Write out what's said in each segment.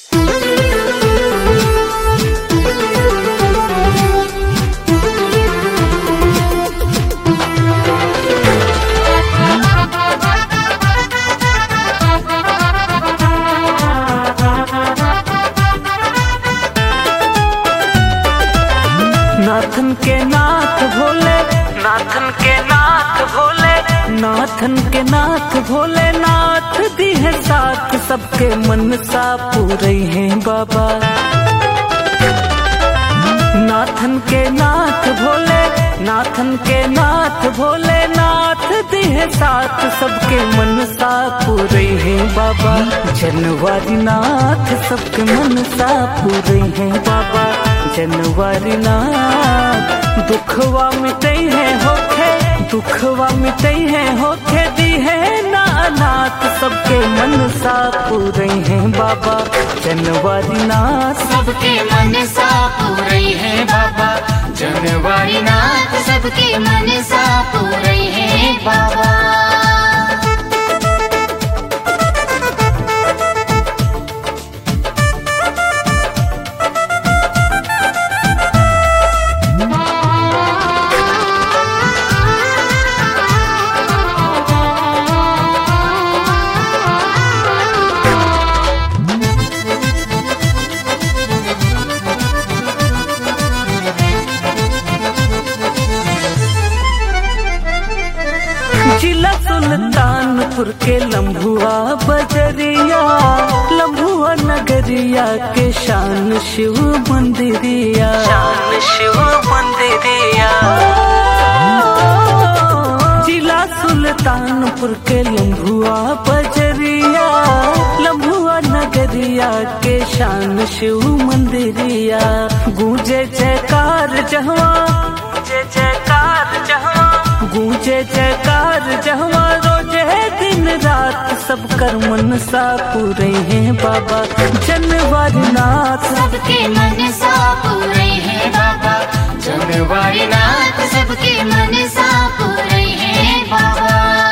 नाथन के नाथ भोले, नाथन के नाथ भोले, नाथन के नाथ भोले नाथ दी है साथ, सबके मन सा पूरे हैं बाबा। नाथन के नाथ भोले, नाथन के नाथ भोले नाथ दी है साथ, सबके मन सा पूरे हैं बाबा। जनवारी नाथ सबके मन सा पूरे हैं बाबा। जनवारी नाथ दुखवा मिटे है होखे, दुखवा मिटे है होखे दी है ना अनाथ, सबके मन सा पूरे हैं बाबा। जनवारी नाथ सबके मन सा पूरे हैं बाबा। जनवारी नाथ सबके मन सा पूरे हैं बाबा। जिला सुल्तानपुर के लम्भुआ बजरिया, लम्भुआ नगरिया के शान शिव मंदिरिया, शान शिव मंदिरिया। जिला सुल्तानपुर के लम्भुआ बजरिया, लम्भुआ नगरिया के शान शिव मंदिरिया। गूंजे जयकार जहवा, गूंजे जयकार जहवा, गूंजे जयकार जहवा रोजे दिन रात, सब कर मन सा पूरे हैं बाबा। जनवारी नाथ सबके मन सा पूरे हैं बाबा। जनवारी नाथ सबके मन सा पूरे हैं बाबा।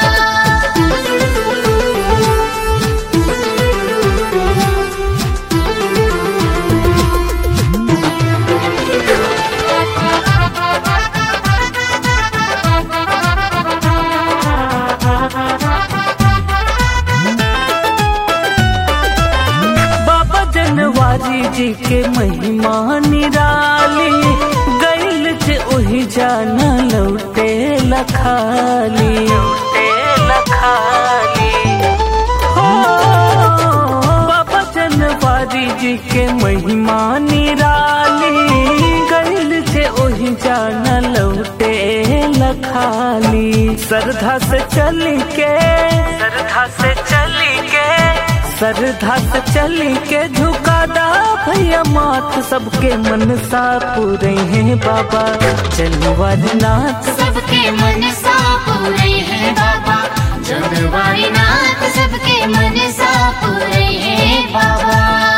जी के महिमा निराली, गैल जे ओहि जाना लौटे लखाली, लौटे लखाली। हो बाबा जनवारी जी के महिमा निराली, गैल जे ओहि जाना लौटे लखाली। श्रद्धा से चली के, श्रद्धा से चली के, श्रद्धा से चली के झुकादा भैया माथ, सबके मन सा पूरे हैं बाबा। जनवारी नाथ सबके मन सा पूरे हैं बाबा। जनवारी नाथ सबके मन सा पूरे हैं बाबा।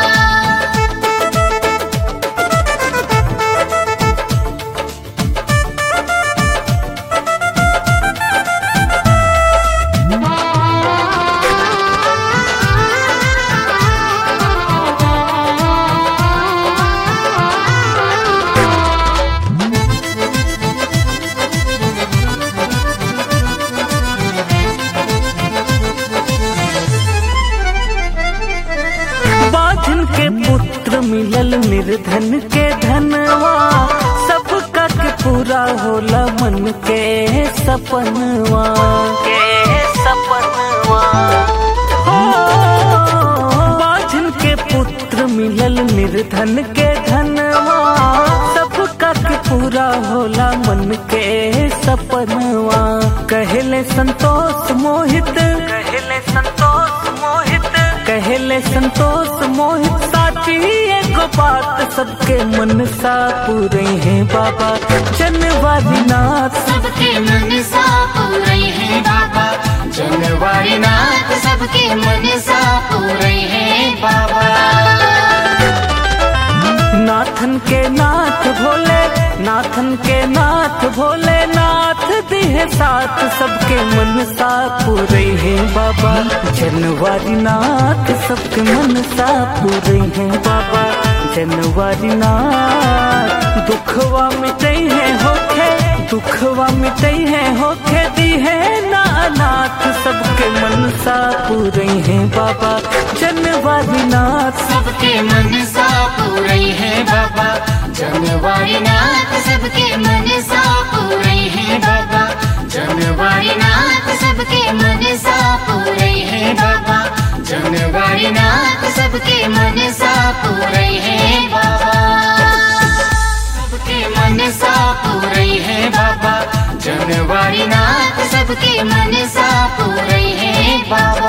मिलल निर्धन के धनवा, सबका के पूरा होला मन के सपनवा, के सपनवा। हो बाझन के पुत्र मिलल निर्धन के धनवा, सबका के पूरा होला मन के सपनवा। कहले संतोष मोहित, कहले संतोष मोहित, कहले संतोष मोहित साची एगो बात, सबके मन सा पूरे हैं बाबा। जनवारी नाथ सबके मन सा पूरे हैं बाबा। जनवारी नाथ सबके मन सा पूरे हैं बाबा। नाथन के नाथ भोले, नाथन के नाथ भोले नाथ दी है है साथ सबके मन सा पूरे हैं बाबा जनवारी नाथ सबके मन सा पूरे हैं बाबा जनवारी नाथ दुखवा मिटे हैं होखे दुखवा मिटे हैं होखे दी है ना अनाथ सबके मन सा पूरे हैं बाबा जनवारी नाथ सबके मन सा पूरे हैं बाबा जनवारी नाथ सबके मन सा पूरे हैं बाबा जनवारी नाथ सबके मन सा पूरे हैं बाबा जनवारी नाथ सबके मन सा पूरे हैं बाबा सबके मन सा पूरे हैं बाबा जनवारी नाथ सबके मन सा पूरे हैं बाबा।